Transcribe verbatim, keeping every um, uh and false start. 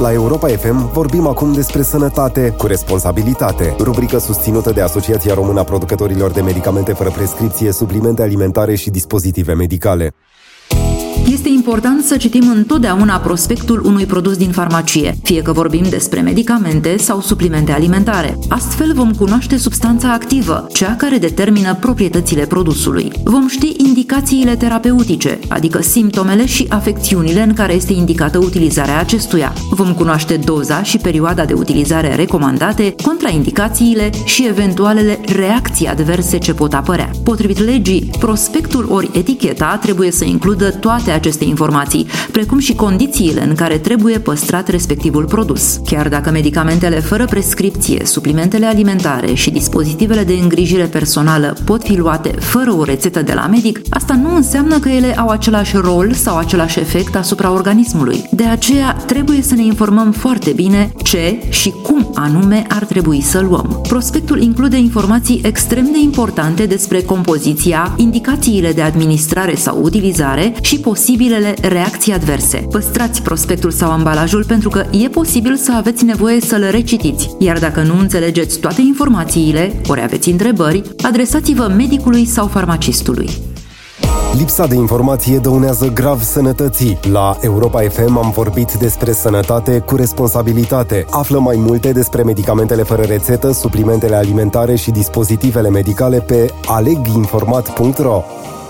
La Europa F M vorbim acum despre sănătate cu responsabilitate. Rubrică susținută de Asociația Română a Producătorilor de Medicamente fără prescripție, suplimente alimentare și dispozitive medicale. Este important să citim întotdeauna prospectul unui produs din farmacie, fie că vorbim despre medicamente sau suplimente alimentare. Astfel vom cunoaște substanța activă, cea care determină proprietățile produsului. Vom ști indicațiile terapeutice, adică simptomele și afecțiunile în care este indicată utilizarea acestuia. Vom cunoaște doza și perioada de utilizare recomandate, contraindicațiile și eventualele reacții adverse ce pot apărea. Potrivit legii, prospectul ori eticheta trebuie să includă toate aceste informații, precum și condițiile în care trebuie păstrat respectivul produs. Chiar dacă medicamentele fără prescripție, suplimentele alimentare și dispozitivele de îngrijire personală pot fi luate fără o rețetă de la medic, asta nu înseamnă că ele au același rol sau același efect asupra organismului. De aceea, trebuie să ne informăm foarte bine ce și cum anume ar trebui să luăm. Prospectul include informații extrem de importante despre compoziția, indicațiile de administrare sau utilizare și posibilele reacții adverse. Păstrați prospectul sau ambalajul pentru că e posibil să aveți nevoie să-l recitiți, iar dacă nu înțelegeți toate informațiile, ori aveți întrebări, adresați-vă medicului sau farmacistului. Lipsa de informație dăunează grav sănătății. La Europa F M am vorbit despre sănătate cu responsabilitate. Află mai multe despre medicamentele fără rețetă, suplimentele alimentare și dispozitivele medicale pe aleg informat punct ro.